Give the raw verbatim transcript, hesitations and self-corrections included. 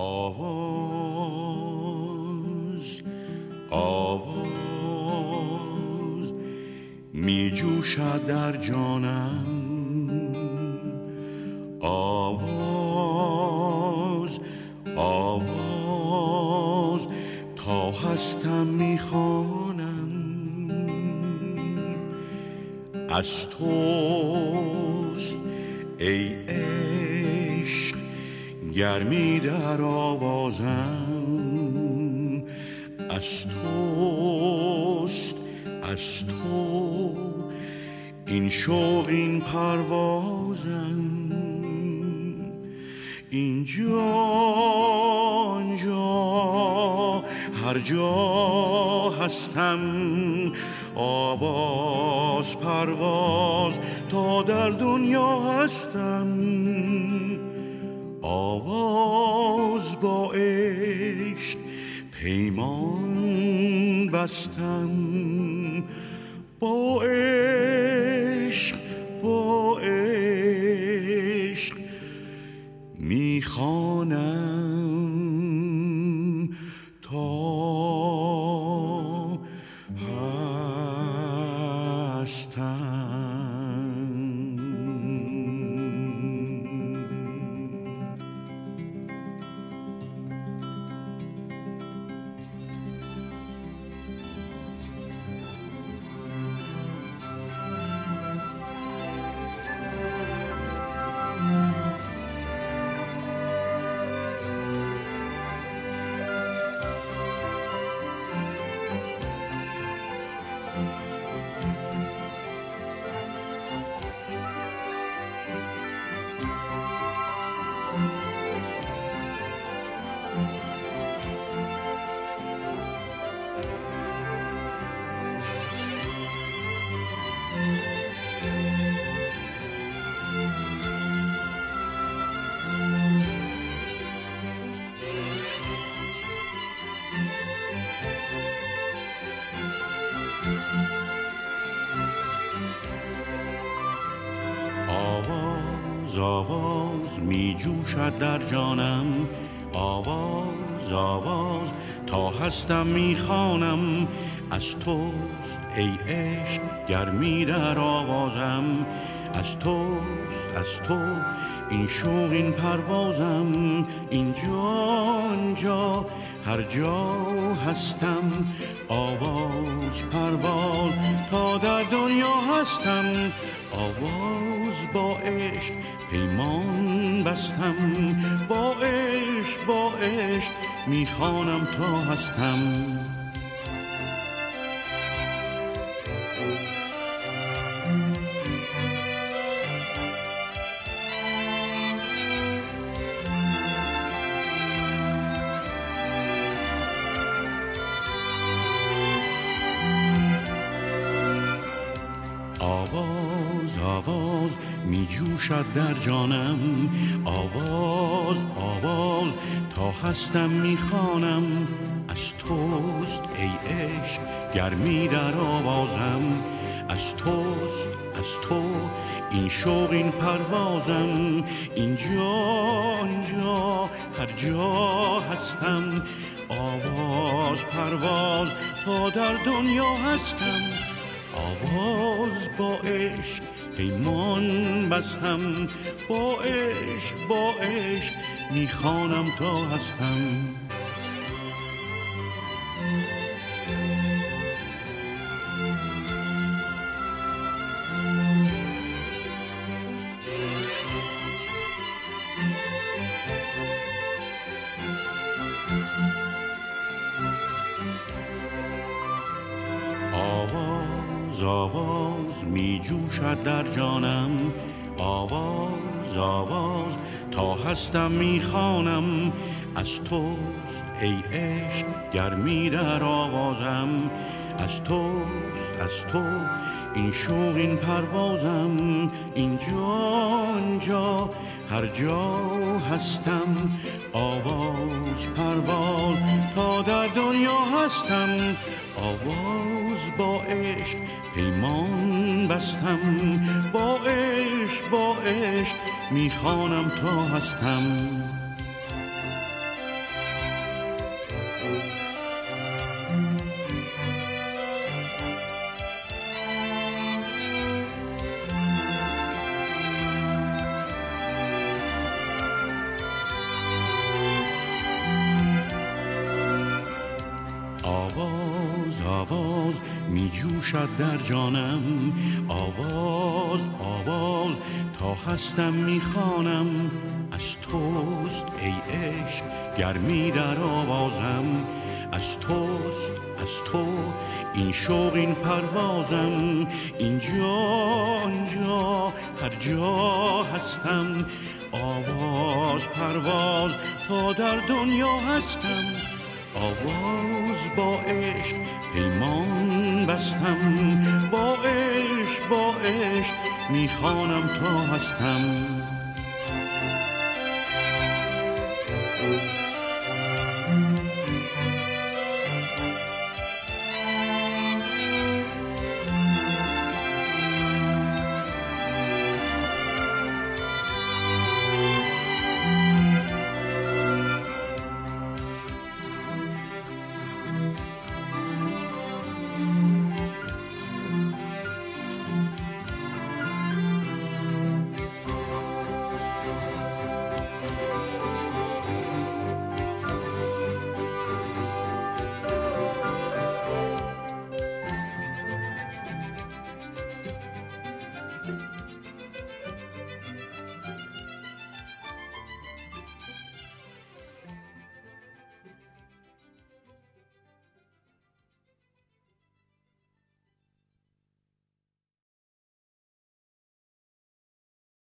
آواز آواز می جوشد در جانم، آواز آواز تا هستم می خوانم. از توست ای عشق گرمی در آوازم، از توست از تو این شوق این پروازم. اینجا آنجا هر جا هستم، آواز پرواز تا در دنیا هستم. آواز با عشق پیمان بستم، با عشق با عشق میخوانم تا هستم. آواز می جوشد در جانم، آواز آواز تا هستم می خوانم. از توست ای عشق گرمی در آوازم، از توست از تو این شوق این پروازم. اینجا آنجا هر جا هستم، آواز پرواز تا در دنیا هستم. آواز با عشق پیمان بستم، با عشق با عشق میخوانم تا هستم. آواز آواز می جوشد در جانم، آواز آواز تا هستم می خوانم. از توست ای عشق گرمی در آوازم، از توست از تو این شوق این پروازم. اینجا آنجا هر جا هستم، آواز پرواز تا در دنیا هستم. آواز با عشق پیمان بستم، با عشق با عشق میخوانم تا هستم. آواز آواز می جوشد در جانم، آواز آواز تا هستم می خوانم. از توست ای عشق گرمی در آوازم، از توست از تو این شوق این پروازم. اینجا آنجا هر جا هستم، آواز پرواز تا در دنیا هستم. آواز با عشق پیمان بستم، با عشق با عشق میخوانم تا هستم. آواز می جوشد در جانم، آواز آواز تا هستم می خوانم. از توست ای عشق گرمی در آوازم، از توست از تو این شوق این پروازم. اینجا آنجا هر جا هستم، آواز پرواز تا در دنیا هستم. آواز با عشق پیمان بستم، با عشق با عشق میخوانم تا هستم.